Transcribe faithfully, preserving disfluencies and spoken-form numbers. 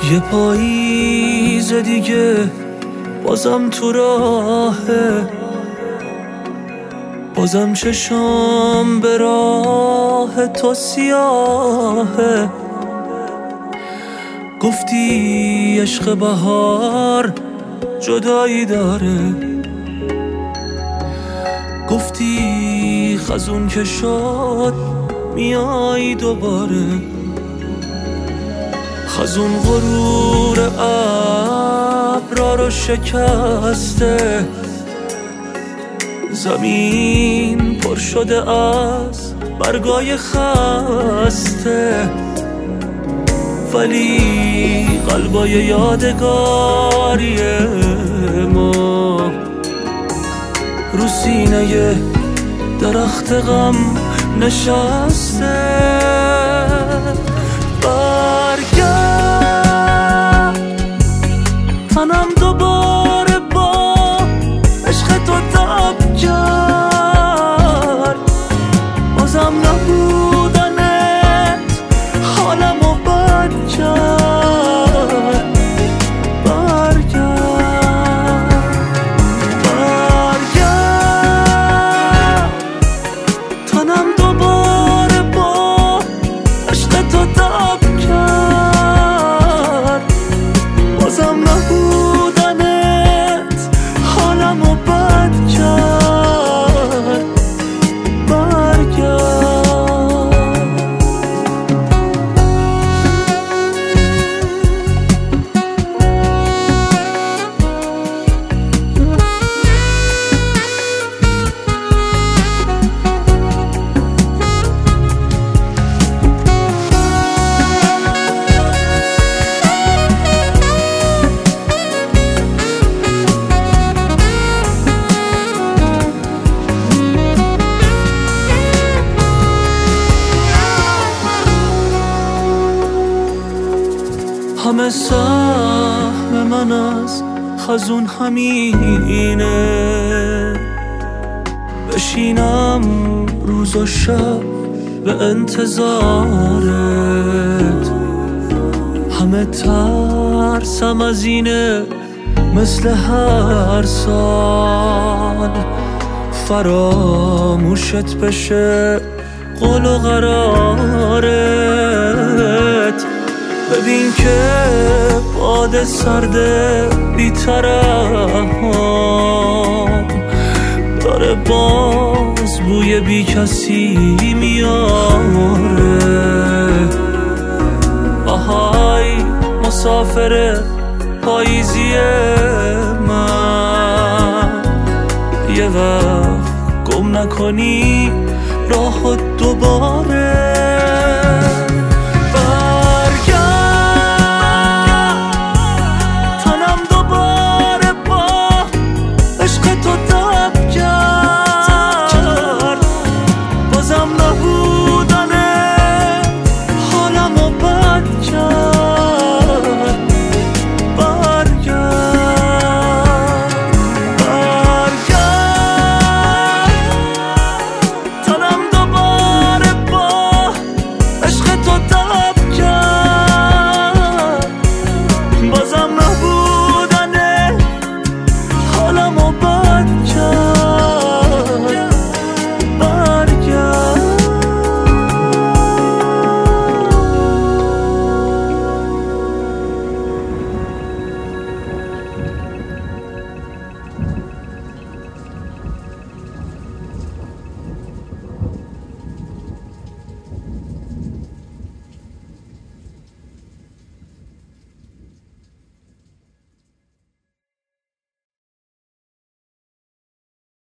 یه پاییز دیگه بازم تو راهه، بازم چشام به راه تو سیاهه. گفتی عشق بهار جدایی داره، گفتی خزون که شد میای دوباره. خزون غرور ابرا رو شکسته، زمین پر شده از برگای خسته، ولی قلبای یادگاری ما رو سینه درخت غم نشسته. برگرد تنم دوباره با عشق تو تب کرد، بازم نبودنت حالمو بد کرد. برگرد برگرد تنم دوباره با عشق تو تب کرد، بازم نبودنت حالمو بد کرد. برگرد همه سهم من از خزون همینه، بشینم روز و شب به انتظارت. همه ترسم از اینه مثل هر سال فراموشت بشه قول و قرارت. ببین که باد سرده بی‌طرفم داره باز بوی بی کسی میاره. آهای مسافر پاییزی من، یه وقت گم نکنی راهت دوباره.